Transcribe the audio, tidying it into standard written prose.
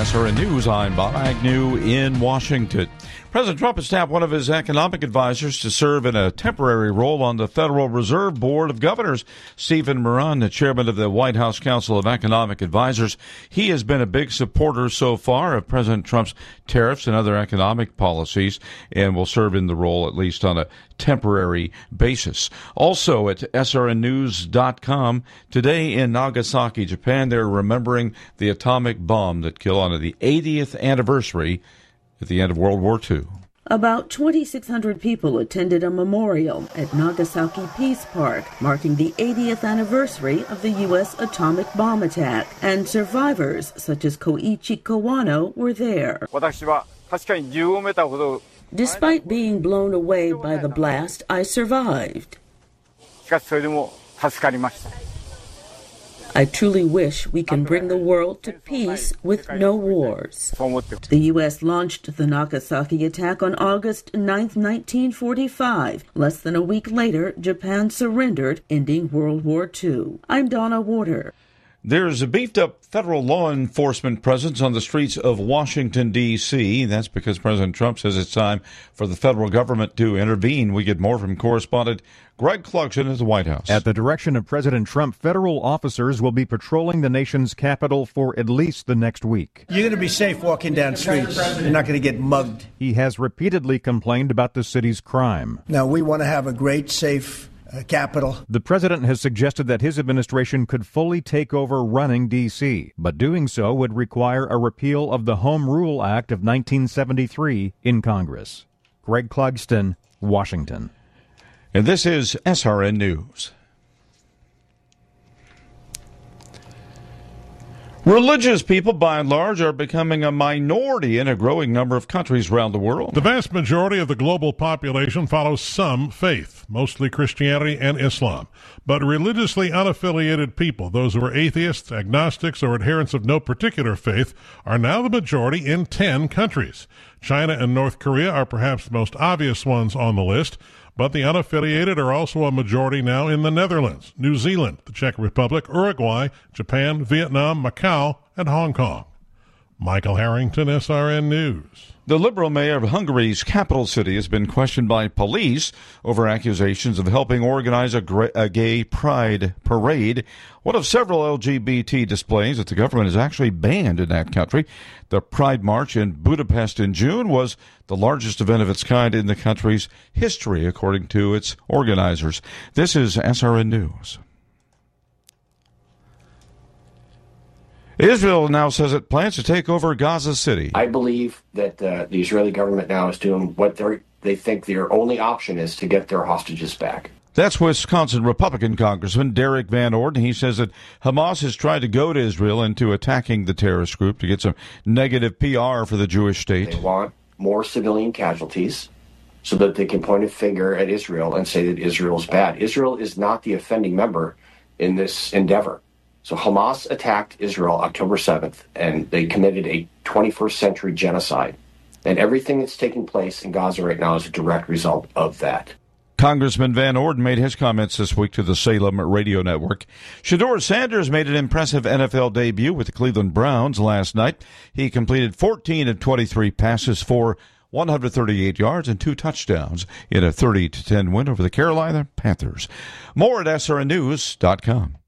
SRN News, I'm Bob Agnew in Washington. President Trump has tapped one of his economic advisors to serve in a temporary role on the Federal Reserve Board of Governors. Stephen Moran, the chairman of the White House Council of Economic Advisors, he has been a big supporter so far of President Trump's tariffs and other economic policies and will serve in the role at least on a temporary basis. Also at srnnews.com, today in Nagasaki, Japan, they're remembering the atomic bomb that killed on the 80th anniversary at the end of World War II. About 2,600 people attended a memorial at Nagasaki Peace Park, marking the 80th anniversary of the U.S. atomic bomb attack, and survivors such as Koichi Kawano were there. Despite being blown away by the blast, I survived. I truly wish we can bring the world to peace with no wars. The U.S. launched the Nagasaki attack on August 9, 1945. Less than a week later, Japan surrendered, ending World War II. I'm Donna Warder. There's a beefed-up federal law enforcement presence on the streets of Washington, D.C. That's because President Trump says it's time for the federal government to intervene. We get more from correspondent Greg Clugston at the White House. At the direction of President Trump, federal officers will be patrolling the nation's capital for at least the next week. You're going to be safe walking down streets. You're not going to get mugged. He has repeatedly complained about the city's crime. Now, we want to have a great, safe capital. The president has suggested that his administration could fully take over running D.C., but doing so would require a repeal of the Home Rule Act of 1973 in Congress. Greg Clugston, Washington. And this is SRN News. Religious people, by and large, are becoming a minority in a growing number of countries around the world. The vast majority of the global population follows some faith, mostly Christianity and Islam. But religiously unaffiliated people, those who are atheists, agnostics, or adherents of no particular faith, are now the majority in 10 countries. China and North Korea are perhaps the most obvious ones on the list, but the unaffiliated are also a majority now in the Netherlands, New Zealand, the Czech Republic, Uruguay, Japan, Vietnam, Macau, and Hong Kong. Michael Harrington, SRN News. The Liberal mayor of Hungary's capital city has been questioned by police over accusations of helping organize a gay pride parade, one of several LGBT displays that the government has actually banned in that country. The Pride March in Budapest in June was the largest event of its kind in the country's history, according to its organizers. This is SRN News. Israel now says it plans to take over Gaza City. I believe that the Israeli government now is doing what they think their only option is to get their hostages back. That's Wisconsin Republican Congressman Derek Van Orden. He says that Hamas has tried to goad Israel into attacking the terrorist group to get some negative PR for the Jewish state. They want more civilian casualties so that they can point a finger at Israel and say that Israel's bad. Israel is not the offending member in this endeavor. So Hamas attacked Israel October 7th, and they committed a 21st century genocide. And everything that's taking place in Gaza right now is a direct result of that. Congressman Van Orden made his comments this week to the Salem Radio Network. Shedeur Sanders made an impressive NFL debut with the Cleveland Browns last night. He completed 14 of 23 passes for 138 yards and 2 touchdowns in a 30-10 win over the Carolina Panthers. More at srnnews.com.